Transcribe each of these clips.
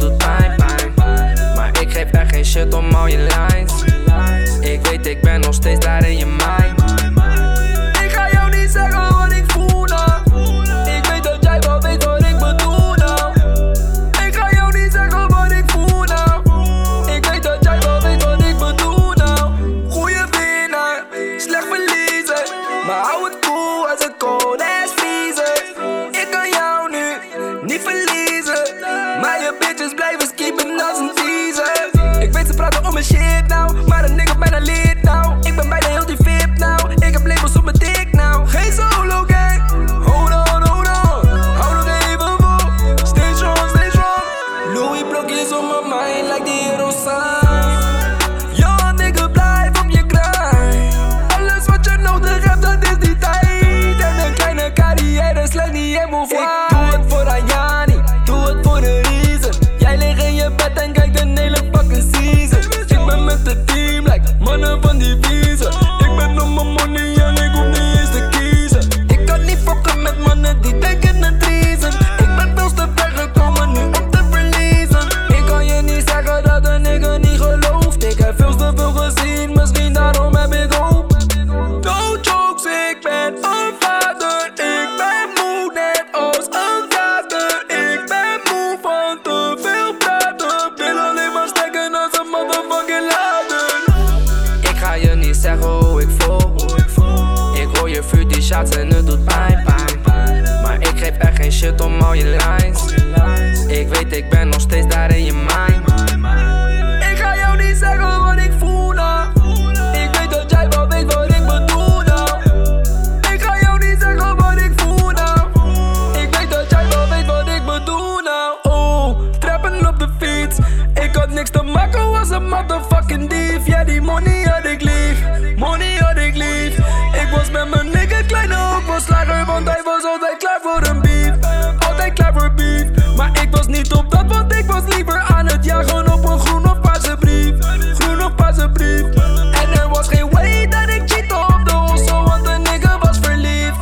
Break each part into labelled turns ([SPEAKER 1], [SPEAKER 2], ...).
[SPEAKER 1] doet pijn. Maar ik geef echt geen shit om al je lines. Ik weet ik ben nog steeds daar in je mind. Ik ga jou niet zeggen wat ik voel nou. Ik weet dat jij wel weet wat ik bedoel nou. Ik ga jou niet zeggen wat ik voel nou. Ik weet dat jij wel weet wat ik bedoel nou. Goeie winnaar, slecht verliezen. Maar hou het cool als een cold ass vriezer. Ik kan jou nu niet verliezen. Maar je bitches blijven skippen als een teaser. Ik weet ze praten om mijn shit nou, maar een nigga bijna lid nou. Ik ben bijna heel die VIP nou. Ik heb labels op mijn dik nou. Geen solo gang. Hold on, hold on. Hou nog even vol. Stay strong, stay strong. Louis blokjes op mijn mind like die hero sign. Yo nigga blijf op je grind. Alles wat je nodig hebt dat is die tijd. En een kleine carrière slecht niet helemaal fijn. Ik doe het voor Ayani, doe het voor de reason. Jij ligt in je bed en kijkt een hele fucking season. Ik ben met het team like mannen van die visa. Ik ben op mijn money en ik hoef niet eens te kiezen. Ik kan niet fokken met mannen die denken een treason. Ik ben veel te ver gekomen nu om te verliezen. Ik kan je niet zeggen dat een nigga niet gelooft. Ik heb veel te veel gezien, misschien daarom heb ik hoop. No jokes, ik ben een vader. Ik ben moe net als een kater. Ik ben moe van te veel praten. Wil alleen maar steken als een motherfucking lader. Ik ga je niet zeggen hoe ik voel. Ik hoor je vuur die shots en het doet pijn. Maar ik geef echt geen shit om al je lines. Ik weet ik ben nog steeds daar in je mind. Ik ga jou niet zeggen wat ik voel nou. Ik weet dat jij wel weet wat ik bedoel nou. Ik ga jou niet zeggen wat ik voel nou. Ik weet dat jij wel weet wat ik bedoel nou. Oh, trappen op de fiets. Ik had niks te maken, was een motherfucking dief. Ja, die money had ik lief, money had ik lief. Ik was met mijn nigga kleine ook was slager, want hij was altijd klaar voor een beef. Altijd klaar voor beef. Maar ik was niet op dat, want ik was liever aan het jagen op een groen of paarse brief. Groen of paarse brief. En er was geen way dat ik cheatte op de hossel, want een nigga was verliefd.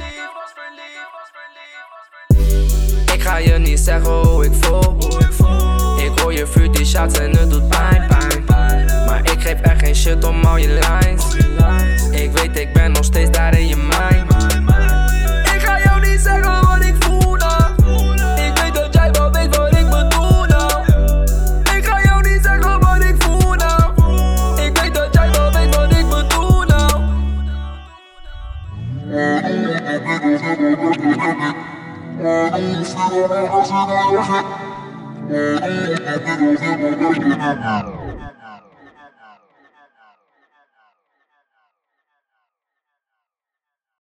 [SPEAKER 1] Ik ga je niet zeggen hoe ik voel. Ik hoor je vuur die shots en het doet pijn. Maar ik geef echt geen shit om al je lines. Ik weet ik ben nog steeds daar in je mind. Ik ga jou niet zeggen wat ik voel nou. Ik weet dat jij wel weet wat ik bedoel nou. Ik ga jou niet zeggen wat ik voel nou. Ik weet dat jij wel weet wat ik bedoel nou.
[SPEAKER 2] Thank you.